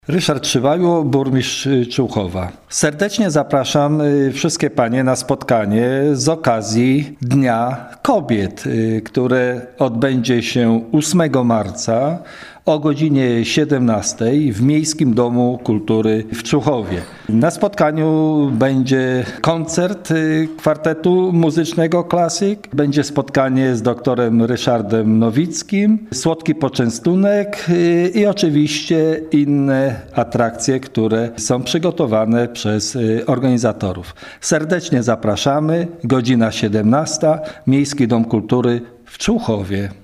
Ryszard Szywaju, burmistrz Człuchowa. Serdecznie zapraszam wszystkie panie na spotkanie z okazji Dnia Kobiet, które odbędzie się 8 marca o godzinie 17 w Miejskim Domu Kultury w Człuchowie. Na spotkaniu będzie koncert kwartetu muzycznego Classic, będzie spotkanie z doktorem Ryszardem Nowickim, słodki poczęstunek i oczywiście inne atrakcje, które są przygotowane przez organizatorów. Serdecznie zapraszamy, godzina 17, Miejski Dom Kultury w Człuchowie.